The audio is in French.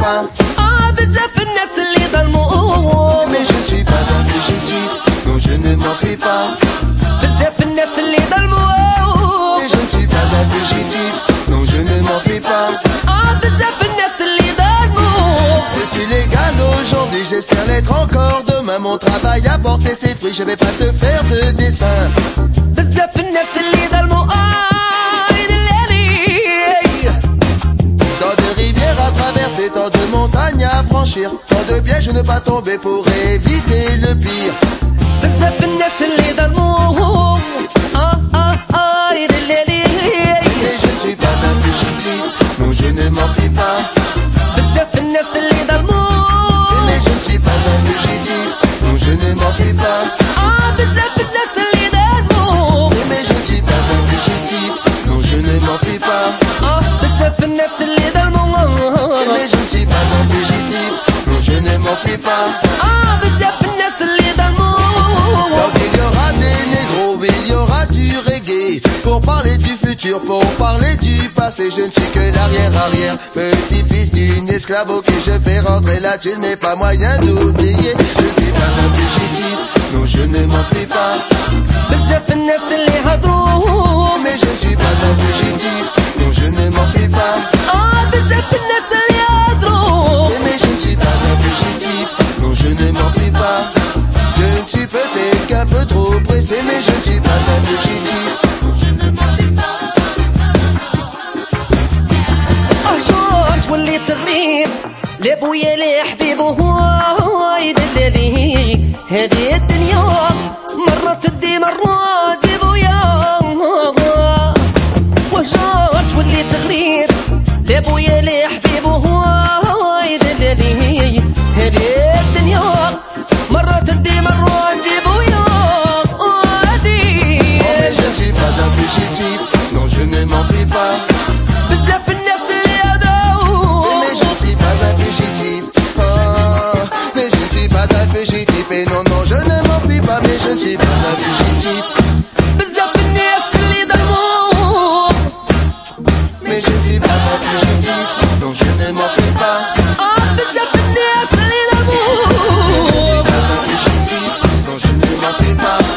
pas. Ah, بزاف الناس اللي ظلموا. Mais je ne suis pas un fugitif, non je ne m'enfuis pas. بزاف الناس اللي ظلموا. Mais je ne suis pas un fugitif, non je ne m'enfuis pas. Ah, بزاف الناس اللي ظلموا. Je suis légal aujourd'hui, j'espère l'être encore demain. Mon travail a porté ses fruits, je vais pas te faire de dessin. بزاف الناس اللي ظلموا. Tant de rivières à traverser, tant de montagnes à franchir, tant de pièges ne pas tomber pour éviter le pire. بزاف الناس اللي ظلموا. Mais je ne suis pas un fugitif, non je ne m'enfuis pas. بزاف الناس اللي ظلموا. Mais je ne suis pas un fugitif, non je ne m'enfuis pas. بزاف الناس اللي ظلموا. Mais je ne suis pas un fugitif, non je ne m'enfuis pas. بزاف الناس اللي ظلموا. Mais je ne suis pas un fugitif, non je ne m'enfuis pas. بزاف الناس اللي ظلموا. Donc il y aura des négros, il y aura du reggae. Pour parler du futur, pour parler du passé, je ne suis que l'arrière-arrière, petit-fils d'une esclave que je fais rentrer la thune, mais pas moyen d'oublier. Je ne suis pas un fugitif, non je ne m'enfuis pas. بزاف الناس اللي هضروا. Mais je ne suis pas un fugitif, non je ne m'enfuis pas. بزاف الناس اللي هضروا. Mais je ne suis pas un fugitif, non je ne m'enfuis pas. Je ne suis peut-être qu'un peu trop pressé, mais je ne suis pas un fugitif. وليت غريب لابويا لي حبيب وهو يدللي. هذه الدنيا مرة تدي مرة تجيب ويا. وجات وليت غريب لابويا لي حبيب وهو يدللي. هذه الدنيا مرة تدي مرة تجيب ويا. Mais je ne suis pas un fugitif, non je ne m'enfuis pas. بزاف الناس اللي هداو. Mais je ne suis pas un fugitif, mais je ne suis pas un fugitif. Et non, non, je ne m'enfuis pas, mais je ne suis pas un fugitif. بزاف الناس اللي ظلموا. Mais je ne suis pas un fugitif, non je ne m'enfuis pas. بزاف الناس اللي Mais je ne ظلموا. suis pas un fugitif, non je ne m'enfuis pas.